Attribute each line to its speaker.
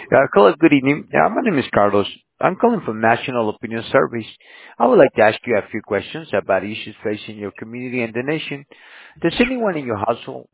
Speaker 1: Hello, good evening. My name is Carlos. I'm calling from National Opinion Service. I would like to ask you a few questions about issues facing your community and the nation. Does anyone in your household?